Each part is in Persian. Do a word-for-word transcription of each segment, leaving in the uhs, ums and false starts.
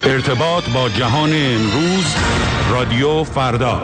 ارتباط با جهان امروز، رادیو فردا.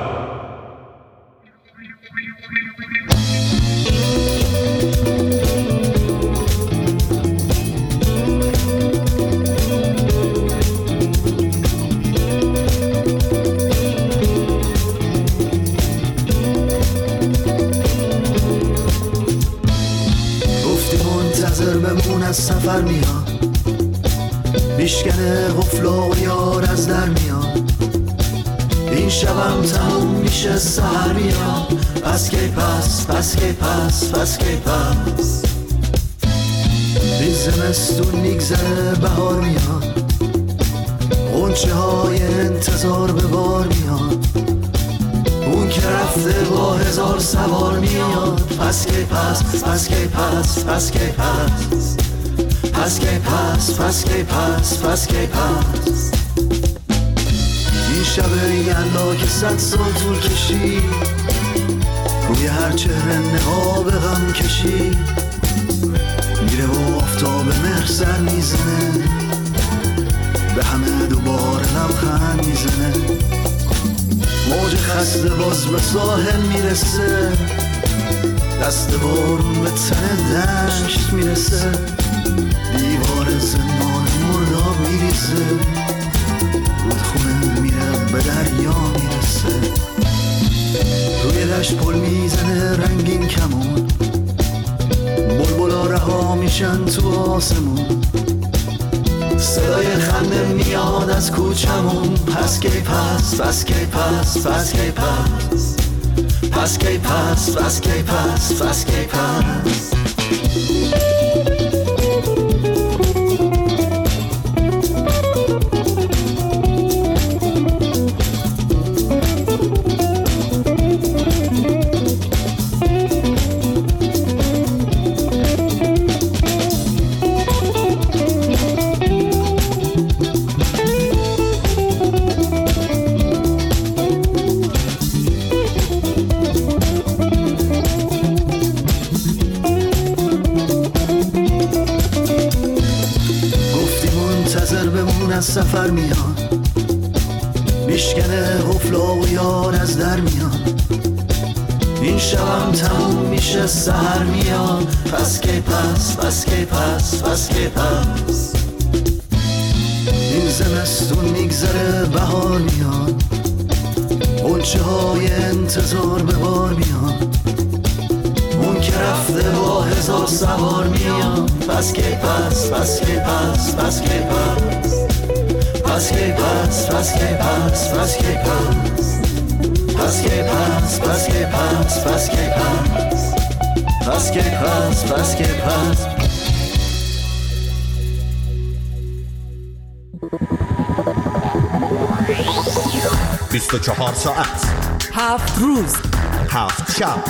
گفتی منتظر بمون از سفر میاد، میشکنه قفل و یار از در میاد، این شبم تموم میشه سحر میاد، پس کی پس پس کی پس پس کی پس این زمستون میگذره بهار میاد، غنچه های انتظار به بار میاد، اون که رفته با هزار سوار میاد، پس کی پس پس کی پس پس کی پس پس کی پس پس کی پس پس کی پس این شب یلدا که صد سال طول کشید، روی هر چهره نقاب غم کشید، میره و آفتاب مهر سر میزنه، به همه دوباره لبخند میزنه، موج خسته باز به ساحل میرسه، دست بارون به تن دشت میرسه، دیوار زمان مرداب میریزه، رودخونه میره به دریا میرسه، روی دشت پل میزنه رنگین کمون، بلبلا رها میشن تو آسمون، صدای خنده میاد از کوچمون، پس کی پس پس کی پس پس کی پس پس کی پس پس کی پس پس کی پس سفر میاد، میشکنه قفل و یار از در میاد، این شبم تموم میشه سحر میاد، پس کی پس پس کی پس پس کی پس این زمستون میگذره بهار میاد، غنچه های انتظار به بار میاد، اون که رفته با هزار سوار میاد، پس کی پس پس کی پس پس کی پس پس کی پس پس کی پس پس کی پس پس کی پس پس کی پس پس کی پس پس کی پس پس کی پس بیست و چهار ساعت، هفت روز، هفت شب،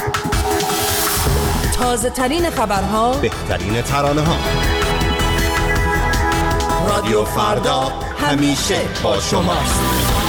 تازه ترین خبرها، بهترین ترانه ها. رادیو فردا همیشه با شماست.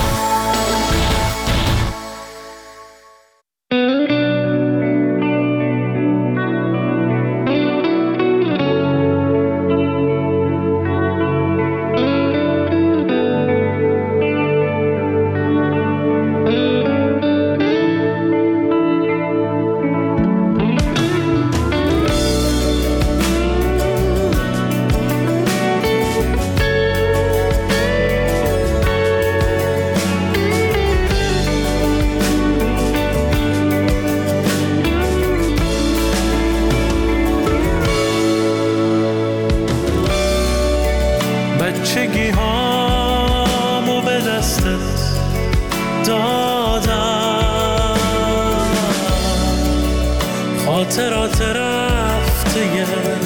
خاطرات رفته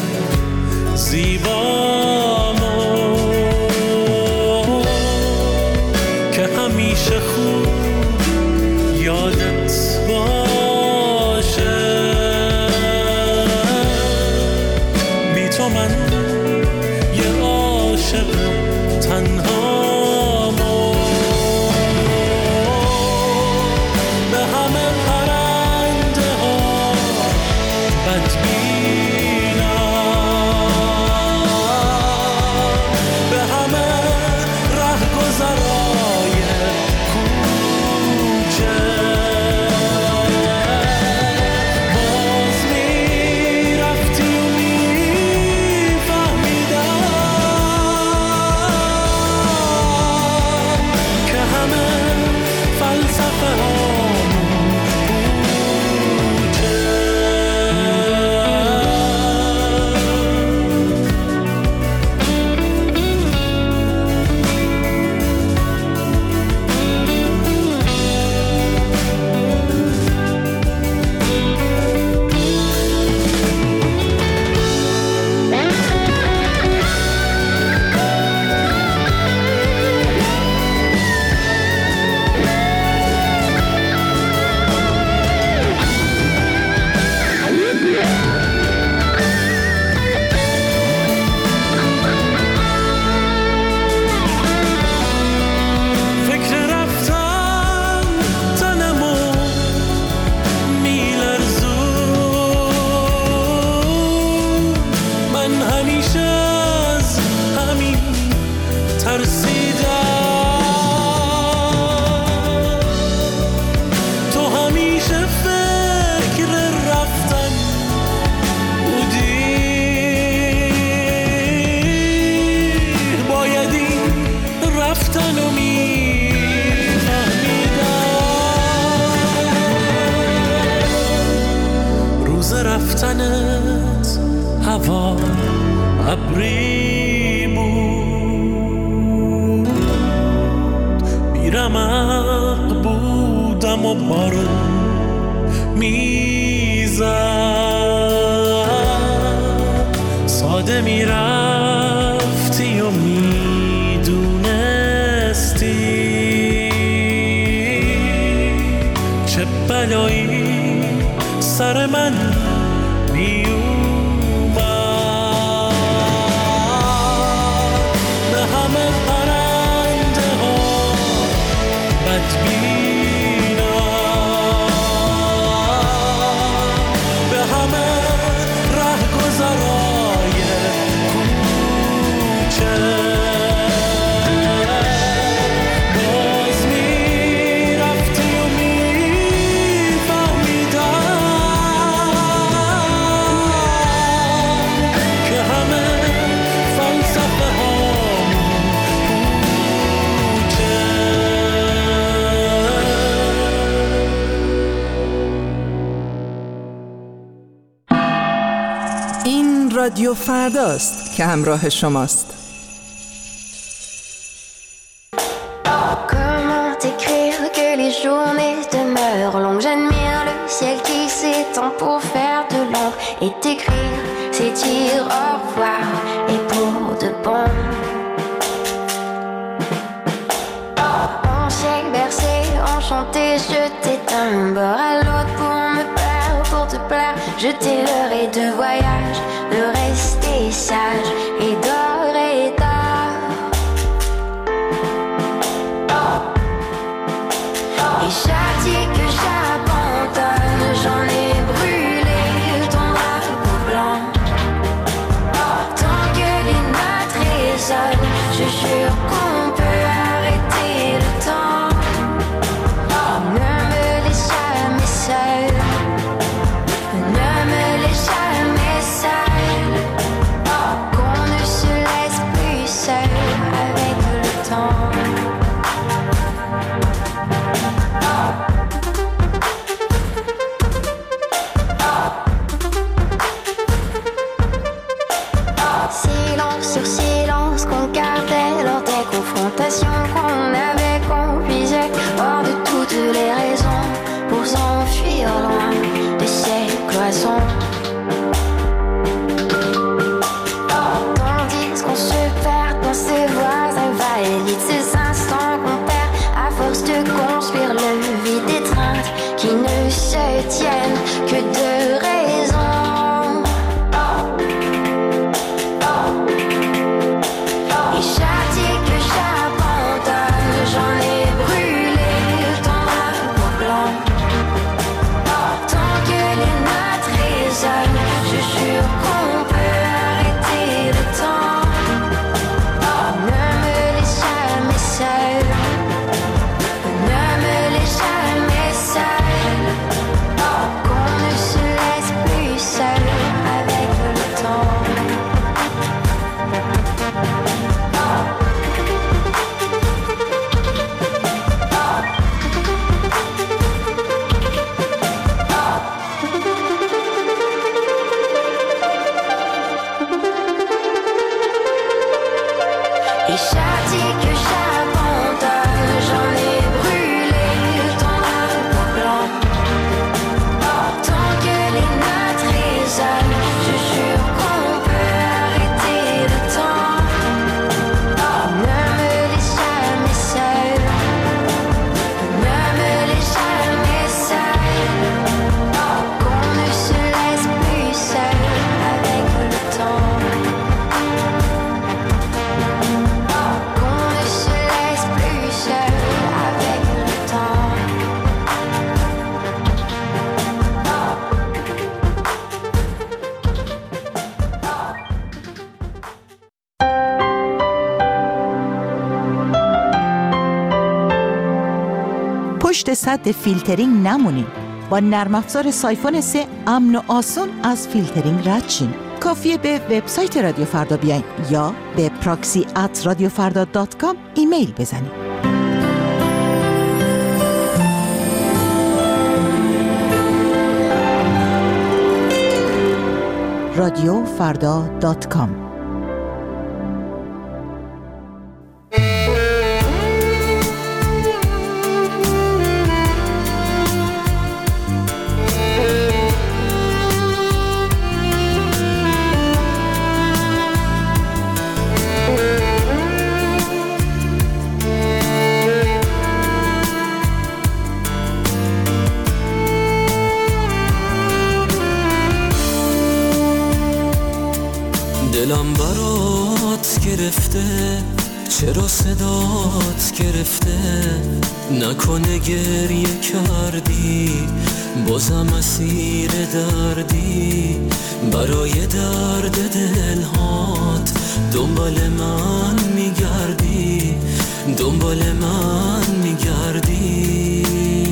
زیبامو که همیشه خوب یادت باشه، بی تو من یه عاشق تنهامو، به همه پرنده ها بدبینم، به همه ره ترسیدم. تو همیشه فکر رفتن بودی، باید این رفتن رو میفهمیدم. روز رفتنت هوا ابری بود، بیرمق بودم و بارون میزد. ساده میرفتی و میدونستی چه بلایی سر من میومد. به همه پرنده ها بدبینم، به همه رهگذرای کوچه باز میرفتی و میفهمیدم که همه فلسفه هامون پوچه. این رادیو فرداست که همراه شماست. Comment écrire que les journées demeurent longues? J'admire le ciel qui s'étend pour faire de l'ombre et t'écrire, c'est dire au revoir et pour de bon. En siècle bercé, enchanté, je t'éteins d'un bord à l'autre pour me perdre, pour te plaire. Je t'aimerai de voyage, de rester sage et d'or et d'or. Et chaque dit que j'abandonne, j'en ai brûlé ton drapeau blanc. Tant que les notes résonnent, je jure qu'on peut arrêter le temps. Ne me laisse jamais seule, ne me laisse jamais seule, qu'on ne se laisse plus seul avec le temps. Silence sur silence qu'on gardait lors des confrontations qu'on avait, qu'on puisait hors de toutes les raisons pour s'enfuir loin de ces cloisons. Tandis qu'on se perd dans ces voies invalides, ces instants qu'on perd à force de construire le vide, d'étreintes qui ne se tiennent que de raison. Et chaque dit que j'abandonne, j'en ai brûlé ton drapeau blanc. Tant que les notes résonnent, je jure qu'on peut arrêter le temps. Ne me laisse jamais seule, ne me laisse jamais seule, qu'on ne se laisse plus seul avec le temps. Et chaque dit que j'abandonne, j'en ai brûlé ton drapeau blanc. Tant que les notes résonnent, je jure qu'on peut arrêter le temps. Ne me laisse jamais seule, ne me laisse jamais seule, qu'on ne se laisse plus seul avec le temps. Qu'on ne se پشت سد فیلترینگ نمونین. با نرم افزار سایفون سه امن و آسون از فیلترینگ رد شین. کافیه به وبسایت رادیو فردا بیاین یا به پراکسی ات رادیو فردا دات کام ایمیل بزنید. رادیو فردا دات کام. دلم برات گرفته، چرا صدات گرفته؟ نکنه گریه کردی، بازم اسیر دردی. برای درد دلهات دنبال من میگردی، دنبال من میگردی.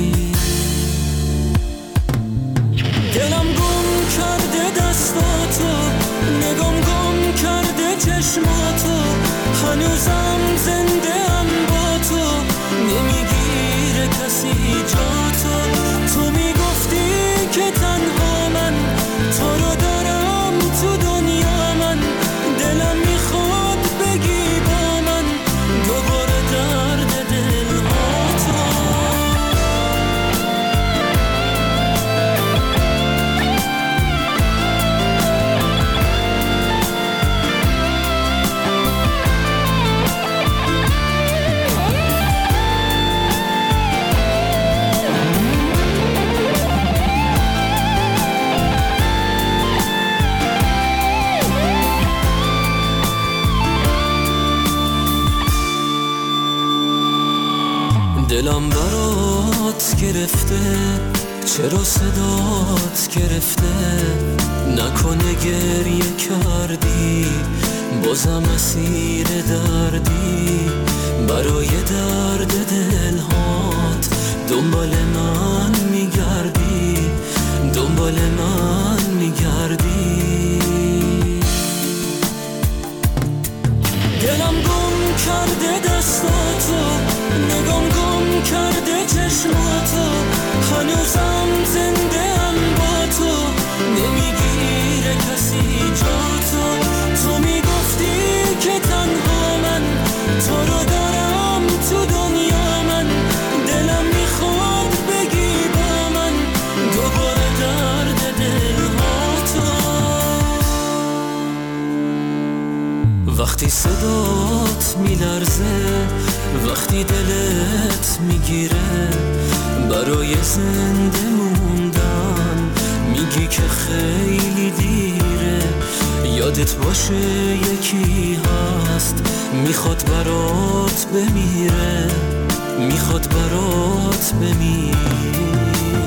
دلم گم کرده دستاتو، نگام گم کرده چشماتو. هنوزم زنده ام با تو، نمیگیره کسی جاتو. تو میگفتی که تنها من تو رو دارم تو دنیا. من دلم میخواد بگی با من دوباره درد دلهاتو. دلم برات گرفته، چرا صدات گرفته؟ نکنه گریه کردی، بازم اسیر دردی. برای درد دلهات دنبال من میگردی، دنبال من میگردی. دلم گم کرده دستاتو، نگام گم کرده چشماتو. هنوزم زنده ام با تو، نمیگیره کسی جاتو. تو میگفتی که تنها من تو رو دارم تو دنیا. من دلم میخواد بگی با من دوباره درد دلهاتو. وقتی صدات میلرزه، وقتی دلت میگیره، برای زنده موندن میگی که خیلی دیره. یادت باشه یکی هست میخواد برات بمیره، میخواد برات بمیره.